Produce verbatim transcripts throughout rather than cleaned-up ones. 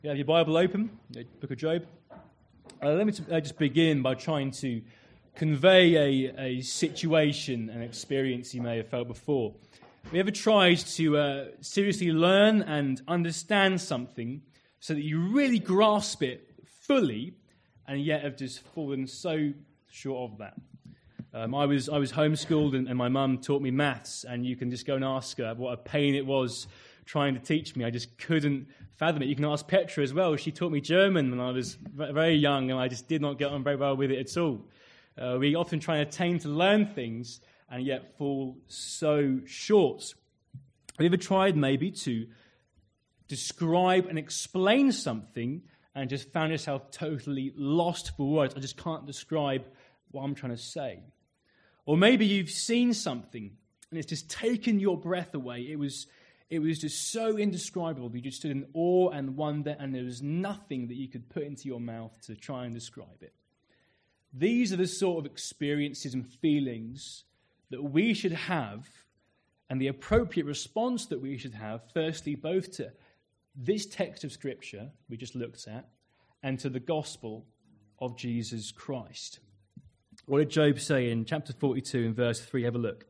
You have your Bible open, the book of Job. Uh, let me t- uh, just begin by trying to convey a, a situation, an experience you may have felt before. Have you ever tried to uh, seriously learn and understand something so that you really grasp it fully, and yet have just fallen so short of that? Um, I was I was homeschooled, and, and my mum taught me maths, and you can just go and ask her what a pain it was trying to teach me. I just couldn't fathom it. You can ask Petra as well. She taught me German when I was very young, and I just did not get on very well with it at all. Uh, we often try and attain to learn things, and yet fall so short. Have you ever tried maybe to describe and explain something and just found yourself totally lost for words? I just can't describe what I'm trying to say. Or maybe you've seen something and it's just taken your breath away. It was it was just so indescribable. You just stood in awe and wonder, and there was nothing that you could put into your mouth to try and describe it. These are the sort of experiences and feelings that we should have, and the appropriate response that we should have, firstly, both to this text of Scripture we just looked at, and to the gospel of Jesus Christ. What did Job say in chapter forty-two and verse three? Have a look.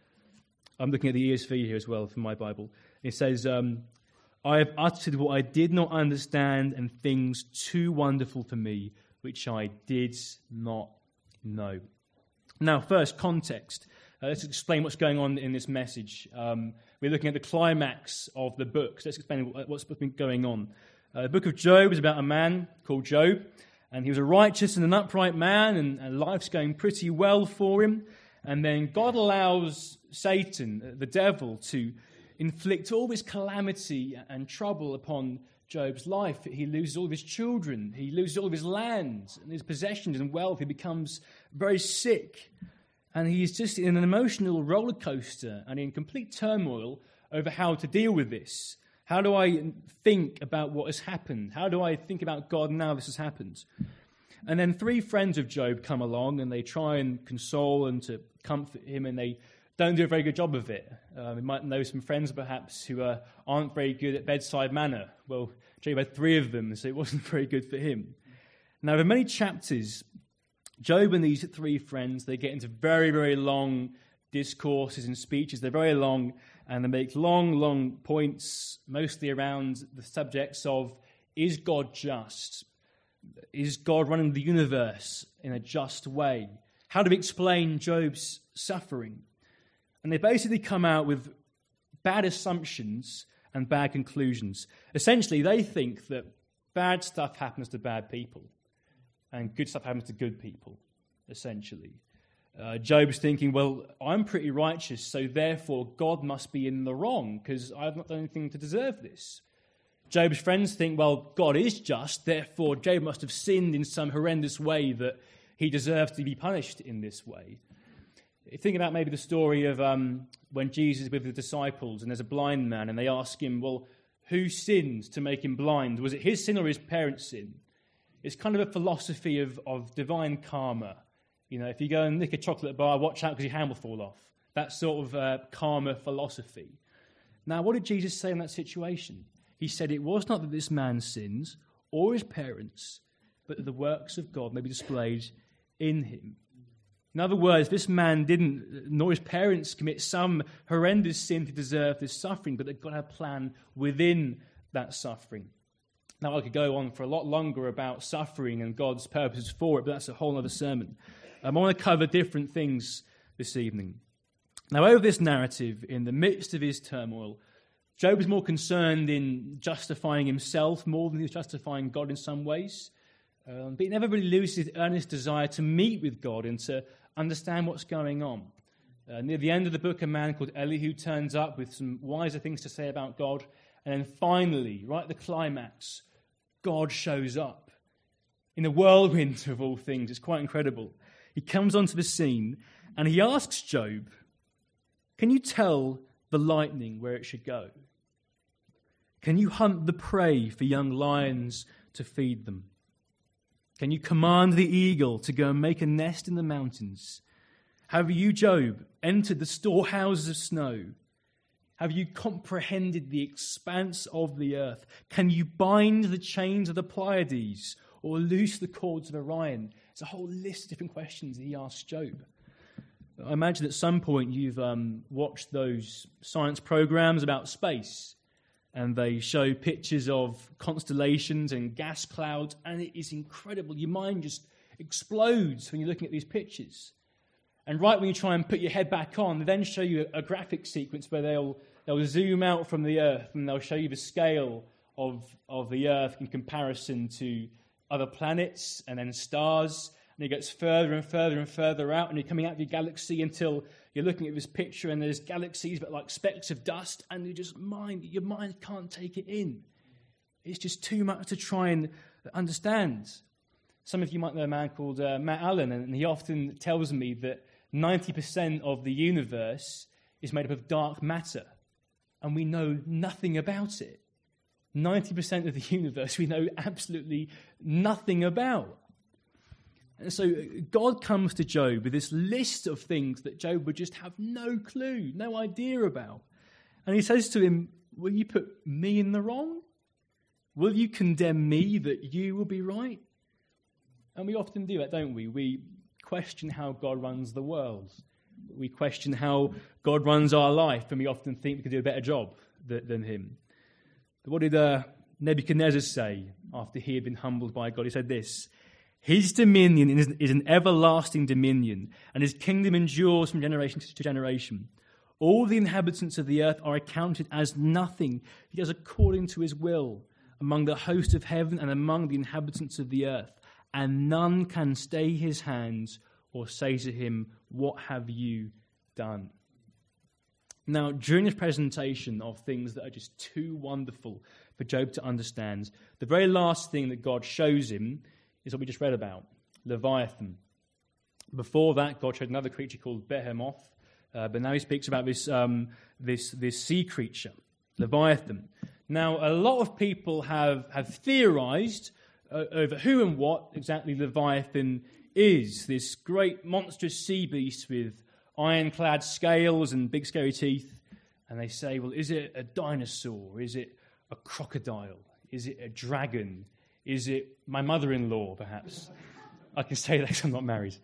I'm looking at the E S V here as well from my Bible. It says, um, I have uttered what I did not understand, and things too wonderful for me, which I did not know. Now, first, context. Uh, let's explain what's going on in this message. Um, we're looking at the climax of the book. So let's explain what's been going on. Uh, the book of Job is about a man called Job, and he was a righteous and an upright man, and, and life's going pretty well for him. And then God allows Satan, the devil, to inflict all this calamity and trouble upon Job's life. He loses all of his children. He loses all of his land and his possessions and wealth. He becomes very sick. And he's just in an emotional roller coaster and in complete turmoil over how to deal with this. How do I think about what has happened? How do I think about God now this has happened? And then three friends of Job come along, and they try and console and to comfort him, and they don't do a very good job of it. Um, you might know some friends perhaps who uh, aren't very good at bedside manner. Well, Job had three of them, so it wasn't very good for him. Now, in many chapters, Job and these three friends, they get into very, very long discourses and speeches. They're very long, and they make long, long points, mostly around the subjects of, is God just? Is God running the universe in a just way? How do we explain Job's suffering? And they basically come out with bad assumptions and bad conclusions. Essentially, they think that bad stuff happens to bad people and good stuff happens to good people, essentially. Uh, Job's thinking, well, I'm pretty righteous, so therefore God must be in the wrong because I've not done anything to deserve this. Job's friends think, well, God is just, therefore Job must have sinned in some horrendous way that he deserves to be punished in this way. Think about maybe the story of um, when Jesus is with the disciples and there's a blind man and they ask him, well, who sinned to make him blind? Was it his sin or his parents' sin? It's kind of a philosophy of, of divine karma. You know, if you go and nick a chocolate bar, watch out because your hand will fall off. That sort of uh, karma philosophy. Now, what did Jesus say in that situation? He said it was not that this man sins or his parents, but that the works of God may be displayed in him. In other words, this man didn't, nor his parents, commit some horrendous sin to deserve this suffering, but that God had a plan within that suffering. Now, I could go on for a lot longer about suffering and God's purposes for it, but that's a whole other sermon. Um, I want to cover different things this evening. Now, over this narrative, in the midst of his turmoil, Job was more concerned in justifying himself more than he was justifying God in some ways. Um, but he never really loses his earnest desire to meet with God and to understand what's going on. Uh, near the end of the book, a man called Elihu turns up with some wiser things to say about God. And then finally, right at the climax, God shows up in a whirlwind of all things. It's quite incredible. He comes onto the scene and he asks Job, can you tell the lightning where it should go? Can you hunt the prey for young lions to feed them? Can you command the eagle to go and make a nest in the mountains? Have you, Job, entered the storehouses of snow? Have you comprehended the expanse of the earth? Can you bind the chains of the Pleiades or loose the cords of Orion? It's a whole list of different questions that he asks Job. I imagine at some point you've um, watched those science programs about space, and they show pictures of constellations and gas clouds, and it is incredible. Your mind just explodes when you're looking at these pictures. And right when you try and put your head back on, they then show you a, a graphic sequence where they'll they'll zoom out from the earth and they'll show you the scale of, of the earth in comparison to other planets and then stars. And it gets further and further and further out, and you're coming out of your galaxy until you're looking at this picture and there's galaxies but like specks of dust, and you just mind your mind can't take it in. It's just too much to try and understand. Some of you might know a man called uh, Matt Allen, and he often tells me that ninety percent of the universe is made up of dark matter, and we know nothing about it. ninety percent of the universe we know absolutely nothing about. And so God comes to Job with this list of things that Job would just have no clue, no idea about. And he says to him, will you put me in the wrong? Will you condemn me that you will be right? And we often do that, don't we? We question how God runs the world. We question how God runs our life, and we often think we could do a better job th- than him. But what did uh, Nebuchadnezzar say after he had been humbled by God? He said this: his dominion is, is an everlasting dominion, and his kingdom endures from generation to generation. All the inhabitants of the earth are accounted as nothing. He does according to his will among the host of heaven and among the inhabitants of the earth, and none can stay his hands or say to him, what have you done? Now, during this presentation of things that are just too wonderful for Job to understand, the very last thing that God shows him is what we just read about, Leviathan. Before that, God showed another creature called Behemoth, uh, but now he speaks about this, um, this, this sea creature, Leviathan. Now, a lot of people have, have theorized uh, over who and what exactly Leviathan is, this great monstrous sea beast with ironclad scales and big scary teeth. And they say, well, is it a dinosaur? Is it a crocodile? Is it a dragon? Is it my mother-in-law, perhaps? I can say that because I'm not married.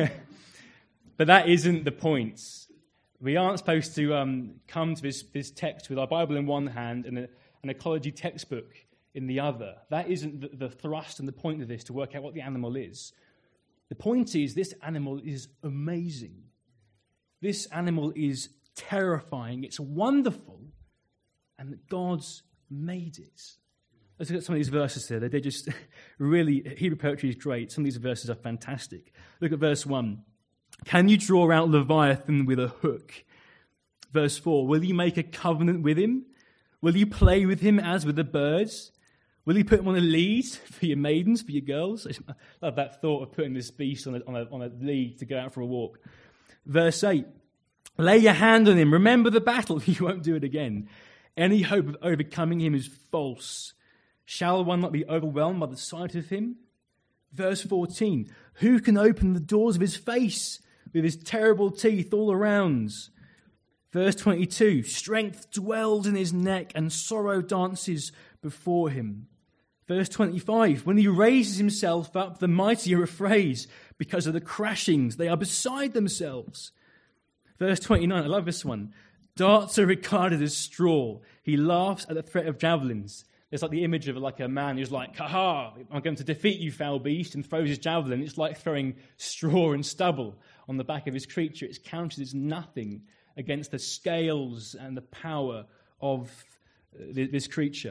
But that isn't the point. We aren't supposed to um, come to this, this text with our Bible in one hand and a, an ecology textbook in the other. That isn't the, the thrust and the point of this, to work out what the animal is. The point is, this animal is amazing. This animal is terrifying. It's wonderful. And that God's made it. Let's look at some of these verses here. They're just really, Hebrew poetry is great. Some of these verses are fantastic. Look at verse one. Can you draw out Leviathan with a hook? Verse four. Will you make a covenant with him? Will you play with him as with the birds? Will you put him on a lead for your maidens, for your girls? I love that thought of putting this beast on a, on a, on a lead to go out for a walk. Verse eight. Lay your hand on him. Remember the battle. You won't do it again. Any hope of overcoming him is false. Shall one not be overwhelmed by the sight of him? Verse fourteen. Who can open the doors of his face with his terrible teeth all around? Verse twenty-two. Strength dwells in his neck and sorrow dances before him. Verse twenty-five. When he raises himself up, the mighty are afraid because of the crashings. They are beside themselves. Verse twenty-nine. I love this one. Darts are regarded as straw. He laughs at the threat of javelins. There's like the image of like a man who's like, ha-ha, I'm going to defeat you, foul beast, and throws his javelin. It's like throwing straw and stubble on the back of his creature. It's counted as nothing against the scales and the power of this creature.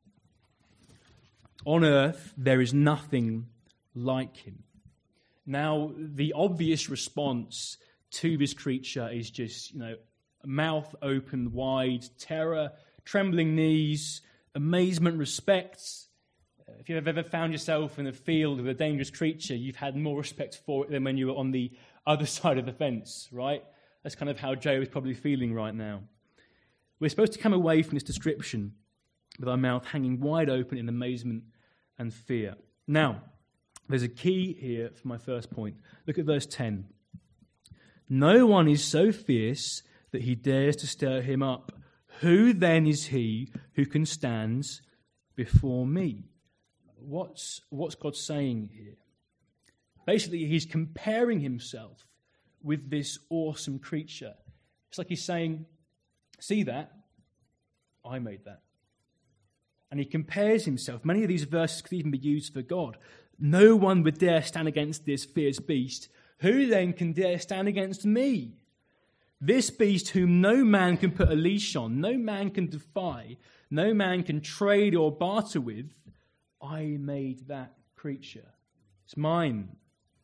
On earth, there is nothing like him. Now, the obvious response to this creature is just, you know, mouth open wide, terror, trembling knees, amazement, respect. If you've ever found yourself in a field with a dangerous creature, you've had more respect for it than when you were on the other side of the fence, right? That's kind of how Job is probably feeling right now. We're supposed to come away from this description with our mouth hanging wide open in amazement and fear. Now, there's a key here for my first point. Look at verse ten. No one is so fierce that he dares to stir him up. Who then is he who can stand before me? What's, what's God saying here? Basically, he's comparing himself with this awesome creature. It's like he's saying, see that? I made that. And he compares himself. Many of these verses could even be used for God. No one would dare stand against this fierce beast. Who then can dare stand against me? This beast whom no man can put a leash on, no man can defy, no man can trade or barter with, I made that creature. It's mine.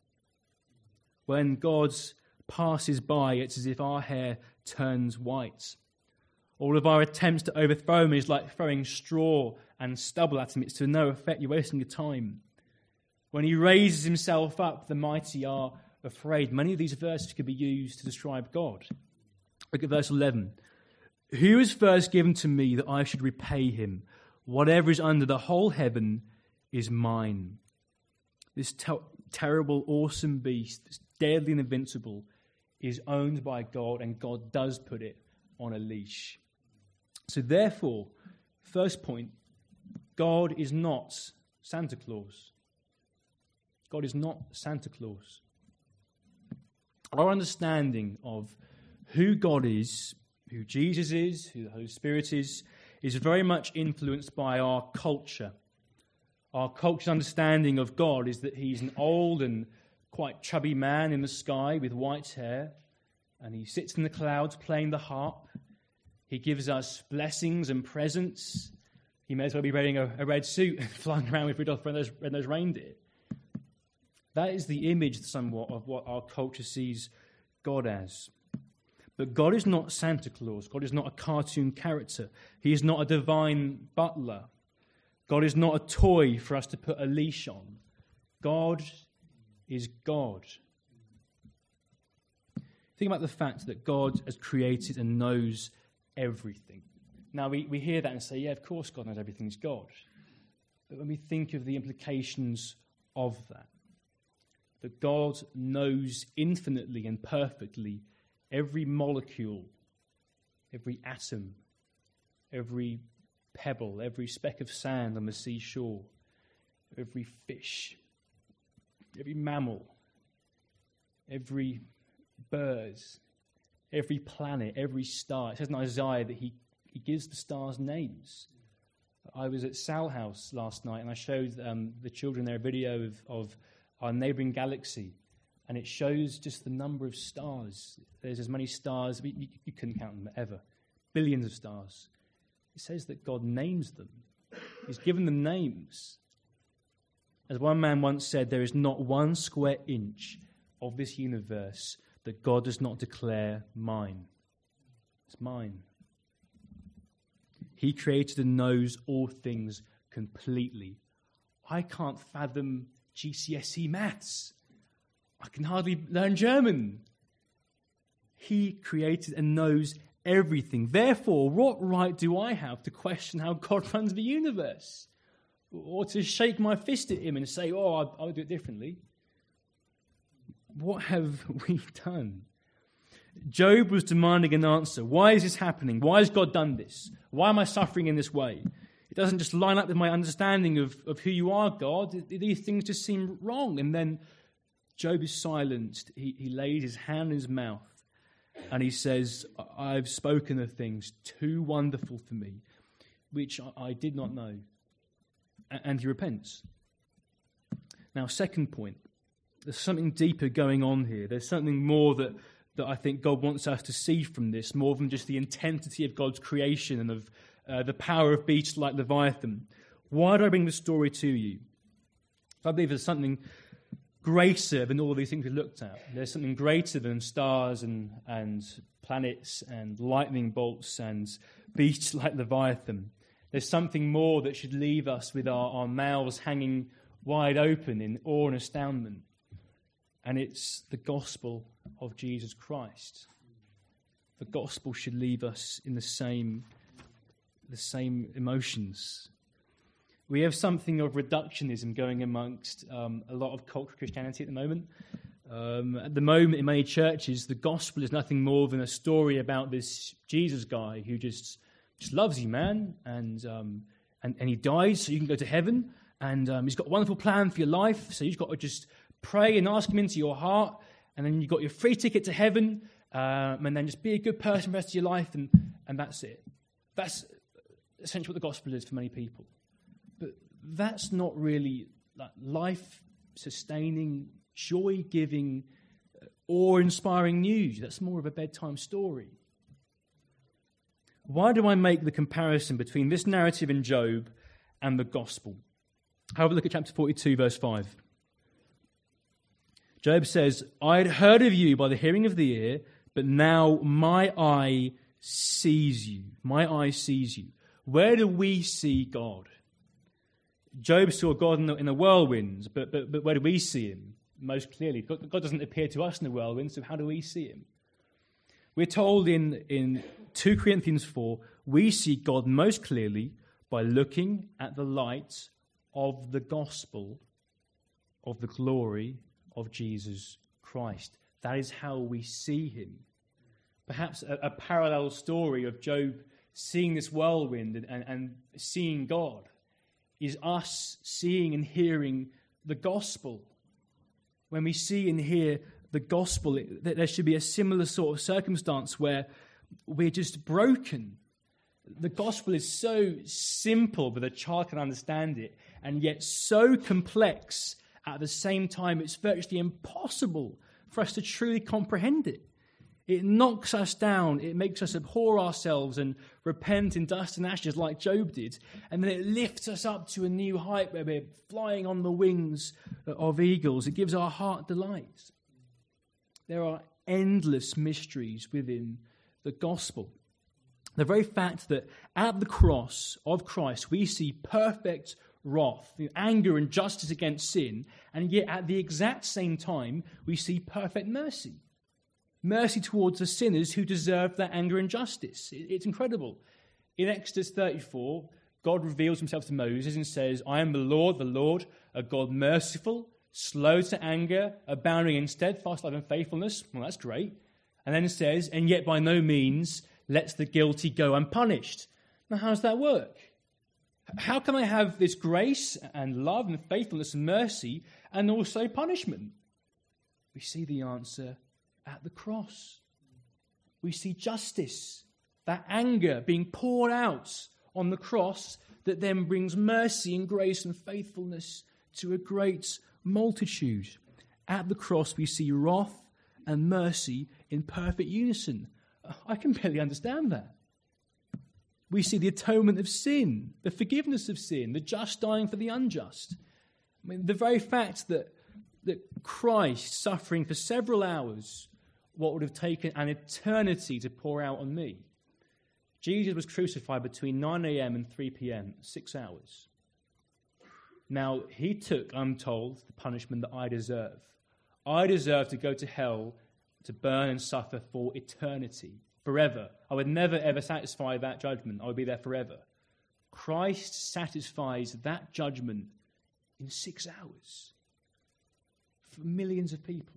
When God passes by, it's as if our hair turns white. All of our attempts to overthrow him is like throwing straw and stubble at him. It's to no effect. You're wasting your time. When he raises himself up, the mighty are afraid. Many of these verses could be used to describe God. Look at verse eleven. Who is first given to me that I should repay him? Whatever is under the whole heaven is mine. This ter- terrible, awesome beast, this deadly and invincible, is owned by God, and God does put it on a leash. So therefore, first point, God is not Santa Claus. God is not Santa Claus. Our understanding of who God is, who Jesus is, who the Holy Spirit is, is very much influenced by our culture. Our culture's understanding of God is that he's an old and quite chubby man in the sky with white hair, and he sits in the clouds playing the harp. He gives us blessings and presents. He may as well be wearing a, a red suit and flying around with Rudolph and those, and those reindeer. That is the image somewhat of what our culture sees God as. But God is not Santa Claus. God is not a cartoon character. He is not a divine butler. God is not a toy for us to put a leash on. God is God. Think about the fact that God has created and knows everything. Now, we, we hear that and say, yeah, of course God knows everything. He's God. But when we think of the implications of that, that God knows infinitely and perfectly every molecule, every atom, every pebble, every speck of sand on the seashore, every fish, every mammal, every bird, every planet, every star. It says in Isaiah that he, he gives the stars names. I was at Sal House last night and I showed um, the children there a video of, of our neighbouring galaxy, and it shows just the number of stars. There's as many stars, you, you couldn't count them ever. Billions of stars. It says that God names them. He's given them names. As one man once said, there is not one square inch of this universe that God does not declare mine. It's mine. He created and knows all things completely. I can't fathom G C S E maths. I can hardly learn German. He created and knows everything. Therefore, what right do I have to question how God runs the universe? Or to shake my fist at him and say, oh, I'll, I'll do it differently? What have we done? Job was demanding an answer. Why is this happening? Why has God done this? Why am I suffering in this way? It doesn't just line up with my understanding of, of who you are, God. These things just seem wrong. And then Job is silenced. He, he lays his hand in his mouth and he says, I've spoken of things too wonderful for me, which I, I did not know. And, and he repents. Now, second point, there's something deeper going on here. There's something more that, that I think God wants us to see from this, more than just the intensity of God's creation and of uh, the power of beasts like Leviathan. Why do I bring this story to you? I believe there's something greater than all of these things we looked at. There's something greater than stars and, and planets and lightning bolts and beasts like Leviathan. There's something more that should leave us with our, our mouths hanging wide open in awe and astoundment. And it's the gospel of Jesus Christ. The gospel should leave us in the same, the same emotions. We have something of reductionism going amongst um, a lot of cultural Christianity at the moment. Um, at the moment, in many churches, the gospel is nothing more than a story about this Jesus guy who just just loves you, man, and um, and, and he died so you can go to heaven, and um, he's got a wonderful plan for your life, so you've got to just pray and ask him into your heart, and then you've got your free ticket to heaven, um, and then just be a good person for the rest of your life, and, and that's it. That's essentially what the gospel is for many people. But that's not really like life-sustaining, joy-giving, awe-inspiring news. That's more of a bedtime story. Why do I make the comparison between this narrative in Job and the gospel? Have a look at chapter forty-two, verse five. Job says, I had heard of you by the hearing of the ear, but now my eye sees you. My eye sees you. Where do we see God? Job saw God in the, in the whirlwind, but, but, but where do we see him? Most clearly. God, God doesn't appear to us in the whirlwind, so how do we see him? We're told in, in two Corinthians four, we see God most clearly by looking at the light of the gospel of the glory of Jesus Christ. That is how we see him. Perhaps a, a parallel story of Job seeing this whirlwind and, and, and seeing God is us seeing and hearing the gospel. When we see and hear the gospel, it, there should be a similar sort of circumstance where we're just broken. The gospel is so simple that a child can understand it, and yet so complex at the same time it's virtually impossible for us to truly comprehend it. It knocks us down, it makes us abhor ourselves and repent in dust and ashes like Job did, and then it lifts us up to a new height where we're flying on the wings of eagles. It gives our heart delight. There are endless mysteries within the gospel. The very fact that at the cross of Christ we see perfect wrath, anger and justice against sin, and yet at the exact same time we see perfect mercy. Mercy towards the sinners who deserve that anger and justice. It's incredible. In Exodus thirty-four, God reveals himself to Moses and says, I am the Lord, the Lord, a God merciful, slow to anger, abounding in steadfast love and faithfulness. Well, that's great. And then it says, and yet by no means lets the guilty go unpunished. Now, how does that work? How can I have this grace and love and faithfulness and mercy and also punishment? We see the answer at the cross. We see justice, that anger being poured out on the cross that then brings mercy and grace and faithfulness to a great multitude. At the cross we see wrath and mercy in perfect unison. I can barely understand that. We see the atonement of sin, the forgiveness of sin, the just dying for the unjust. I mean, the very fact that, that Christ suffering for several hours what would have taken an eternity to pour out on me. Jesus was crucified between nine a.m. and three p.m., six hours. Now, he took, I'm told, the punishment that I deserve. I deserve to go to hell to burn and suffer for eternity, forever. I would never, ever satisfy that judgment. I would be there forever. Christ satisfies that judgment in six hours for millions of people.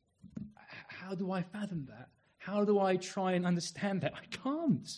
How do I fathom that? How do I try and understand that? I can't.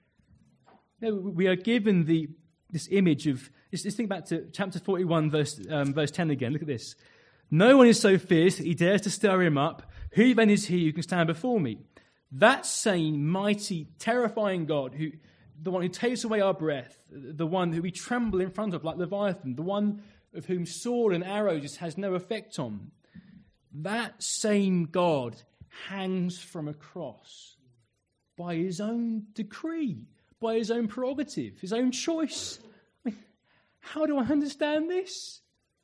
No, we are given the this image of, let's, let's think back to chapter forty-one, verse, um, verse ten again. Look at this. No one is so fierce that he dares to stir him up. Who then is he who can stand before me? That same mighty, terrifying God, who, the one who takes away our breath, the one who we tremble in front of like Leviathan, the one of whom sword and arrow just has no effect on, that same God hangs from a cross by his own decree, by his own prerogative, his own choice. I mean, how do I understand this?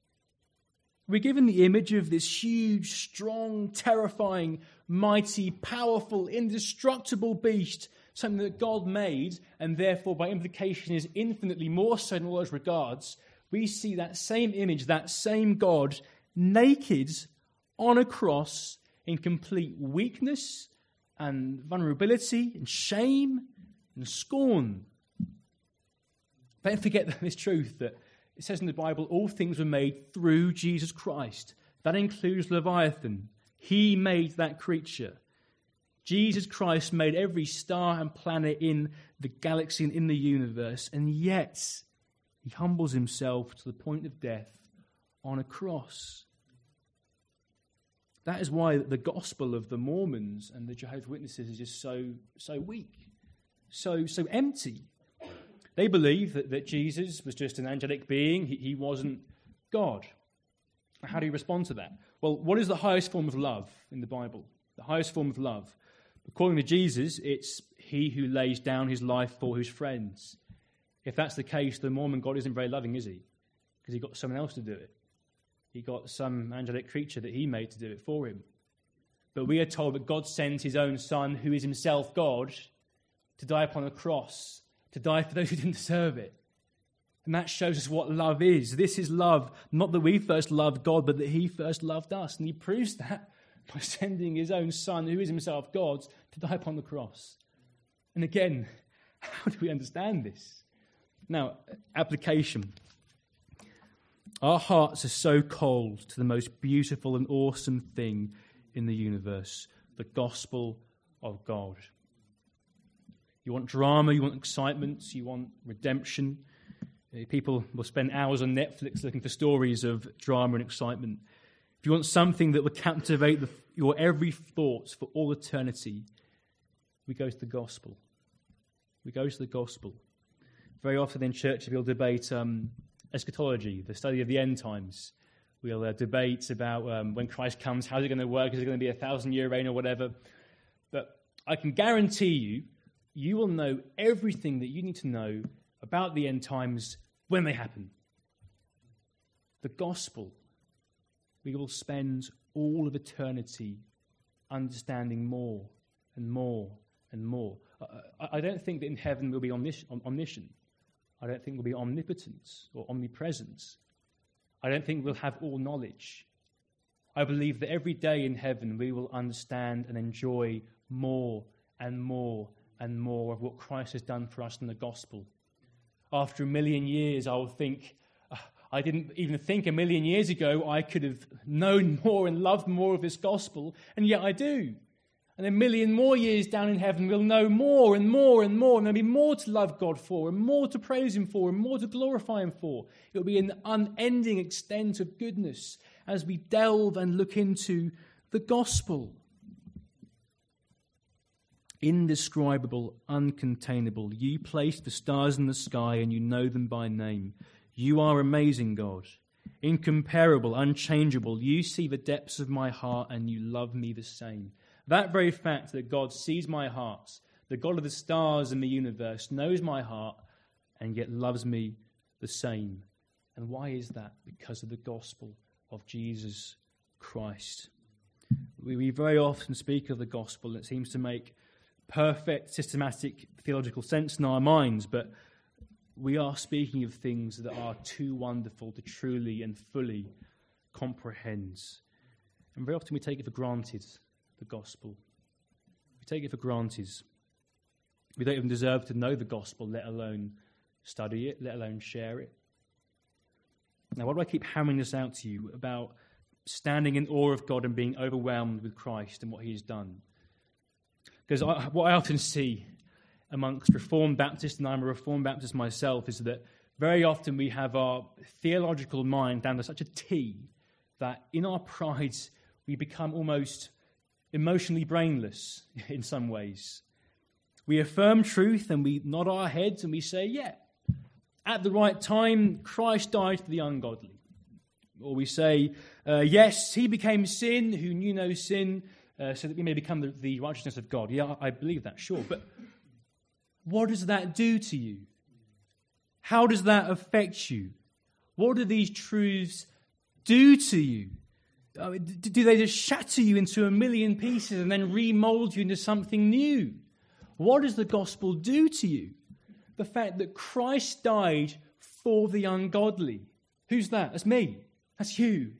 We're given the image of this huge, strong, terrifying, mighty, powerful, indestructible beast, something that God made, and therefore by implication is infinitely more so in all those regards. We see that same image, that same God, naked on a cross in complete weakness and vulnerability and shame and scorn. Don't forget this truth that it says in the Bible, all things were made through Jesus Christ. That includes Leviathan. He made that creature. Jesus Christ made every star and planet in the galaxy and in the universe, and yet he humbles himself to the point of death on a cross. That is why the gospel of the Mormons and the Jehovah's Witnesses is just so so weak, so so empty. They believe that, that Jesus was just an angelic being. He, he wasn't God. How do you respond to that? Well, what is the highest form of love in the Bible? The highest form of love. According to Jesus, it's he who lays down his life for his friends. If that's the case, the Mormon God isn't very loving, is he? Because he got someone else to do it. He got some angelic creature that he made to do it for him. But we are told that God sends his own Son, who is himself God, to die upon a cross, to die for those who didn't deserve it. And that shows us what love is. This is love, not that we first loved God, but that he first loved us. And he proves that by sending his own Son, who is himself God, to die upon the cross. And again, how do we understand this? Now, application. Our hearts are so cold to the most beautiful and awesome thing in the universe, the gospel of God. You want drama, you want excitement, you want redemption. People will spend hours on Netflix looking for stories of drama and excitement. If you want something that will captivate the, your every thought for all eternity, we go to the gospel. We go to the gospel. Very often in church, we'll debate um, eschatology, the study of the end times. We'll uh, debate about um, when Christ comes, how's it going to work? Is it going to be a thousand-year reign or whatever? But I can guarantee you, you will know everything that you need to know about the end times when they happen. The gospel. We will spend all of eternity understanding more and more and more. I, I don't think that in heaven we'll be omnis- omniscient. I don't think we'll be omnipotent or omnipresent. I don't think we'll have all knowledge. I believe that every day in heaven we will understand and enjoy more and more and more of what Christ has done for us in the gospel. After a million years, I will think, I didn't even think a million years ago I could have known more and loved more of this gospel, and yet I do. And a million more years down in heaven, we'll know more and more and more, and there'll be more to love God for, and more to praise him for, and more to glorify him for. It'll be an unending extent of goodness as we delve and look into the gospel. Indescribable, uncontainable. You placed the stars in the sky and you know them by name. You are amazing, God. Incomparable, unchangeable. You see the depths of my heart and you love me the same. That very fact that God sees my heart, the God of the stars in the universe, knows my heart and yet loves me the same. And why is that? Because of the gospel of Jesus Christ. We, we very often speak of the gospel and it seems to make perfect, systematic, theological sense in our minds, but we are speaking of things that are too wonderful to truly and fully comprehend. And very often we take it for granted, the gospel. We take it for granted. We don't even deserve to know the gospel, let alone study it, let alone share it. Now, why do I keep hammering this out to you about standing in awe of God and being overwhelmed with Christ and what he has done? Because I, what I often see amongst Reformed Baptists, and I'm a Reformed Baptist myself, is that very often we have our theological mind down to such a T that in our pride we become almost emotionally brainless in some ways. We affirm truth and we nod our heads and we say, yeah, at the right time, Christ died for the ungodly. Or we say, uh, yes, he became sin who knew no sin, Uh, so that we may become the, the righteousness of God. Yeah, I believe that, sure. But what does that do to you? How does that affect you? What do these truths do to you? I mean, do they just shatter you into a million pieces and then remold you into something new? What does the gospel do to you? The fact that Christ died for the ungodly. Who's that? That's me. That's you.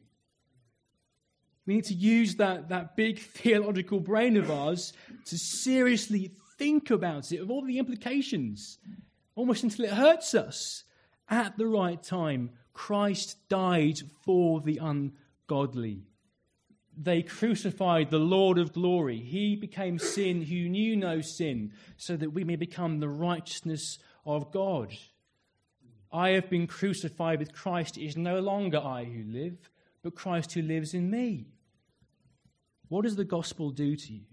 We need to use that, that big theological brain of ours to seriously think about it, of all the implications, almost until it hurts us. At the right time, Christ died for the ungodly. they crucified the Lord of glory. He became sin who knew no sin, so that we may become the righteousness of God. I have been crucified with Christ. It is no longer I who live, but Christ who lives in me. What does the gospel do to you?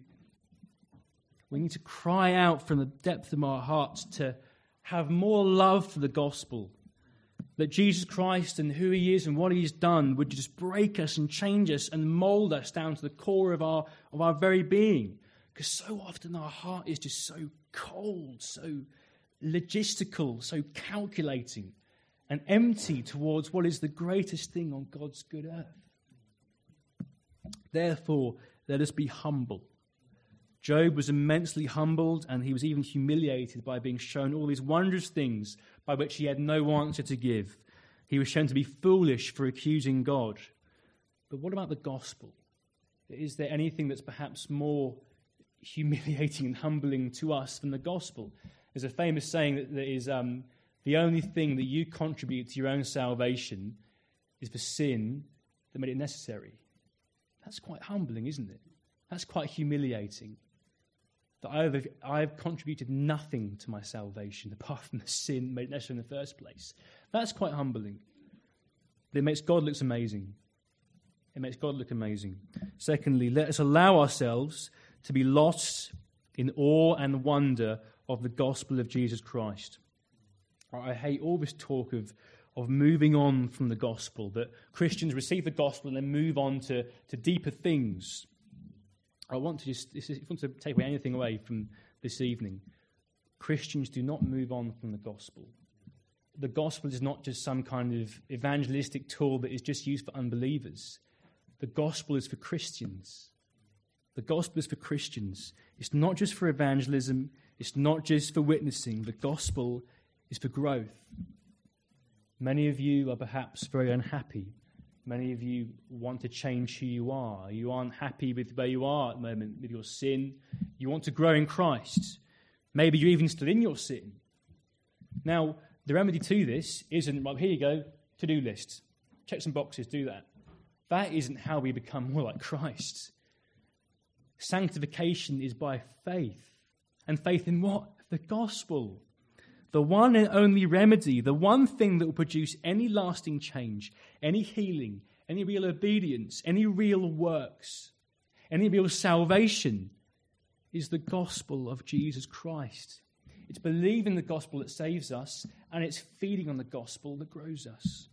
We need to cry out from the depth of our hearts to have more love for the gospel. That Jesus Christ and who he is and what he's done would just break us and change us and mold us down to the core of our, of our very being. Because so often our heart is just so cold, so logistical, so calculating and empty towards what is the greatest thing on God's good earth. Therefore, let us be humble. Job was immensely humbled, and he was even humiliated by being shown all these wondrous things by which he had no answer to give. He was shown to be foolish for accusing God. But what about the gospel? Is there anything that's perhaps more humiliating and humbling to us than the gospel? There's a famous saying that, that is um, the only thing that you contribute to your own salvation is the sin that made it necessary. That's quite humbling, isn't it? That's quite humiliating. That I've, I've contributed nothing to my salvation apart from the sin made it necessary in the first place. That's quite humbling. But it makes God look amazing. It makes God look amazing. Secondly, let us allow ourselves to be lost in awe and wonder of the gospel of Jesus Christ. I hate all this talk of, of moving on from the gospel, that Christians receive the gospel and then move on to, to deeper things. I want to just, if you want to take away anything away from this evening, Christians do not move on from the gospel. The gospel is not just some kind of evangelistic tool that is just used for unbelievers. The gospel is for Christians. The gospel is for Christians. It's not just for evangelism. It's not just for witnessing. The gospel is for growth. Many of you are perhaps very unhappy. Many of you want to change who you are. You aren't happy with where you are at the moment, with your sin. You want to grow in Christ. Maybe you're even still in your sin. Now, the remedy to this isn't, well, here you go, to-do list. Check some boxes, do that. That isn't how we become more like Christ. Sanctification is by faith. And faith in what? The gospel. The one and only remedy, the one thing that will produce any lasting change, any healing, any real obedience, any real works, any real salvation is the gospel of Jesus Christ. It's believing the gospel that saves us, and it's feeding on the gospel that grows us.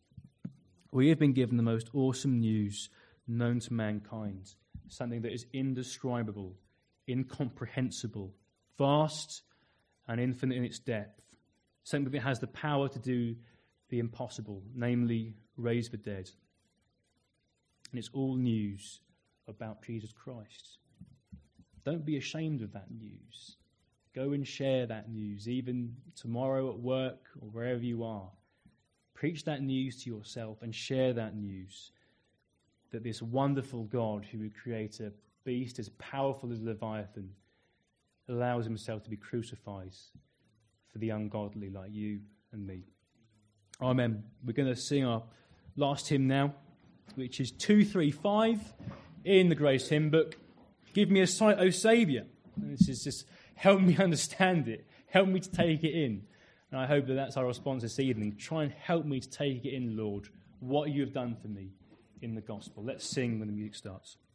We have been given the most awesome news known to mankind, something that is indescribable, incomprehensible, vast and infinite in its depth, something that has the power to do the impossible, namely raise the dead. And it's all news about Jesus Christ. Don't be ashamed of that news. Go and share that news, even tomorrow at work or wherever you are. Preach that news to yourself and share that news, that this wonderful God who would create a beast as powerful as Leviathan allows himself to be crucified for the ungodly like you and me. Amen. We're going to sing our last hymn now, which is two three five in the Grace Hymn Book. Give me a sight, O Saviour. And this is just help me understand it. Help me to take it in. And I hope that that's our response this evening. Try and help me to take it in, Lord, what you have done for me in the gospel. Let's sing when the music starts.